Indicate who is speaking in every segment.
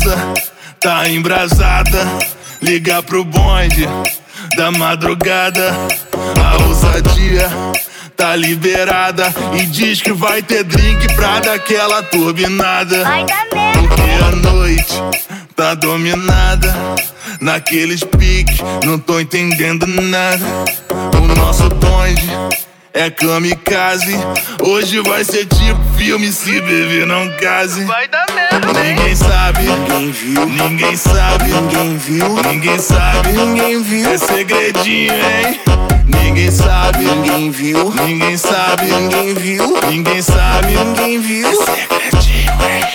Speaker 1: casa tá embrasada, liga pro bonde da madrugada. A ousadia tá liberada e diz que vai ter drink pra dar aquela turbinada.
Speaker 2: Vai dar merda.
Speaker 1: Porque a noite tá dominada naqueles piques, não tô entendendo nada. O nosso bonde é kamikaze. Hoje vai ser tipo filme, se beber não case.
Speaker 3: Vai dar merda.
Speaker 1: Ninguém sabe,
Speaker 4: Ninguém viu,
Speaker 1: ninguém sabe,
Speaker 4: ninguém viu,
Speaker 1: ninguém sabe,
Speaker 4: ninguém viu,
Speaker 1: é segredinho, hein? Ninguém sabe,
Speaker 4: ninguém viu,
Speaker 1: ninguém sabe,
Speaker 4: ninguém viu,
Speaker 1: ninguém sabe,
Speaker 4: ninguém viu.
Speaker 1: é segredinho, hein?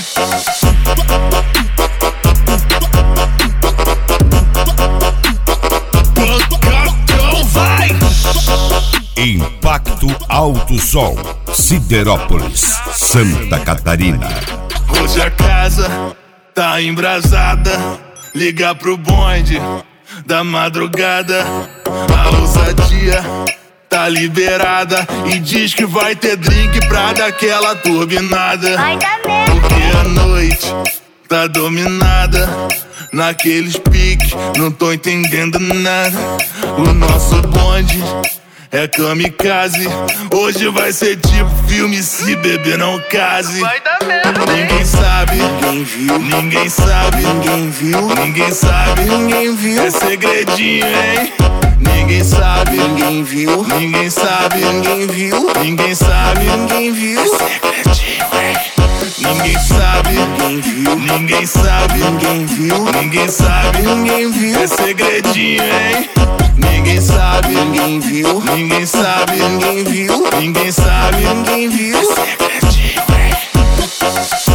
Speaker 1: Vai!
Speaker 5: Impacto Alto Som, Siderópolis, Santa Catarina.
Speaker 1: Hoje a casa tá embrasada, liga pro bonde da madrugada. A ousadia tá liberada e diz que vai ter drink pra dar aquela turbinada.
Speaker 2: Vai dar merda.
Speaker 1: Porque a noite tá dominada naqueles piques, não tô entendendo nada. O nosso bonde é kamikaze. Hoje vai ser tipo filme, se beber não case.
Speaker 3: Vai dar merda.
Speaker 1: Ninguém sabe,
Speaker 4: Ninguém viu,
Speaker 1: ninguém sabe,
Speaker 4: ninguém viu,
Speaker 1: ninguém sabe,
Speaker 4: ninguém viu,
Speaker 1: é segredinho, hein? Ninguém sabe,
Speaker 4: ninguém viu,
Speaker 1: ninguém sabe,
Speaker 4: ninguém viu,
Speaker 1: ninguém sabe,
Speaker 4: ninguém viu,
Speaker 1: segredinho, hein? Ninguém sabe,
Speaker 4: ninguém viu,
Speaker 1: ninguém sabe,
Speaker 4: ninguém viu,
Speaker 1: ninguém sabe,
Speaker 4: ninguém viu,
Speaker 1: é segredinho, hein? Ninguém sabe,
Speaker 4: ninguém viu,
Speaker 1: ninguém sabe,
Speaker 4: ninguém viu,
Speaker 1: ninguém sabe,
Speaker 4: ninguém viu.
Speaker 1: é segredinho, hein?